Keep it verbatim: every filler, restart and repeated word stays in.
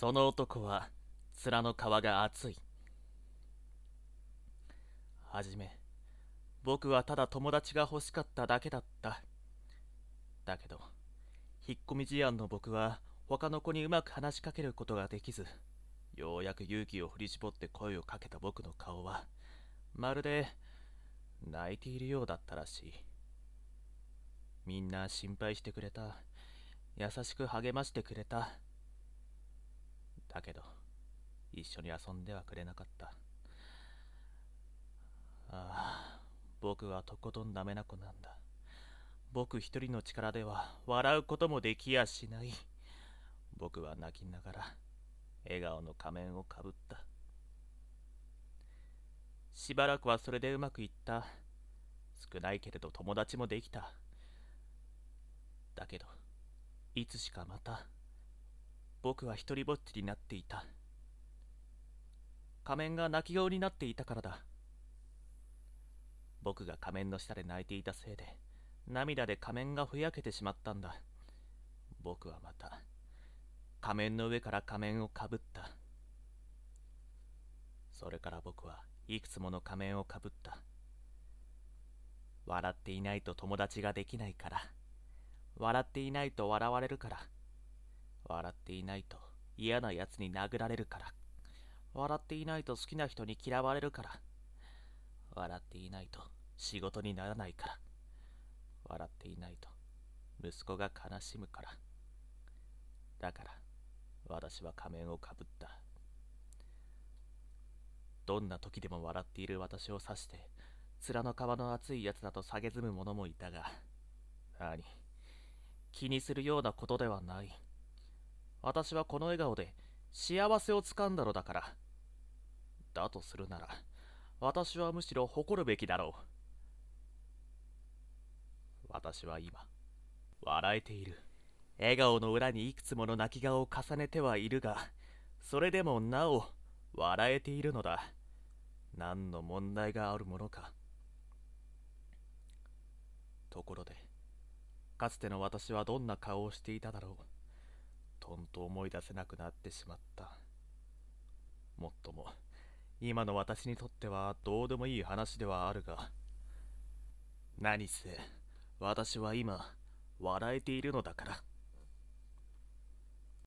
その男は面の皮が厚い。はじめ、僕はただ友達が欲しかっただけだった。だけど、引っ込み思案の僕は他の子にうまく話しかけることができず、ようやく勇気を振り絞って声をかけた僕の顔は、まるで泣いているようだったらしい。みんな心配してくれた。優しく励ましてくれた。だけど、一緒に遊んではくれなかった。ああ、僕はとことんダメな子なんだ。僕一人の力では笑うこともできやしない。僕は泣きながら笑顔の仮面をかぶった。しばらくはそれでうまくいった。少ないけれど友達もできた。だけど、いつしかまた僕は一りぼっちになっていた。仮面が泣き顔になっていたからだ。僕が仮面の下で泣いていたせいで涙で仮面がふやけてしまったんだ。僕はまた仮面の上から仮面をかぶった。それから僕はいくつもの仮面をかぶった。笑っていないと友達ができないから、笑っていないと笑われるから、笑っていないと嫌なやつに殴られるから、笑っていないと好きな人に嫌われるから、笑っていないと仕事にならないから、笑っていないと息子が悲しむから。だから私は仮面をかぶった。どんな時でも笑っている私を指して面の皮の厚いやつだと蔑む者もいたが、何、気にするようなことではない。私はこの笑顔で幸せをつかんだのだから。だとするなら私はむしろ誇るべきだろう。私は今笑えている。笑顔の裏にいくつもの泣き顔を重ねてはいるが、それでもなお笑えているのだ。何の問題があるものか。ところで、かつての私はどんな顔をしていただろう。とんと思い出せなくなってしまった。もっとも、今の私にとってはどうでもいい話ではあるが、何せ、私は今、笑えているのだから。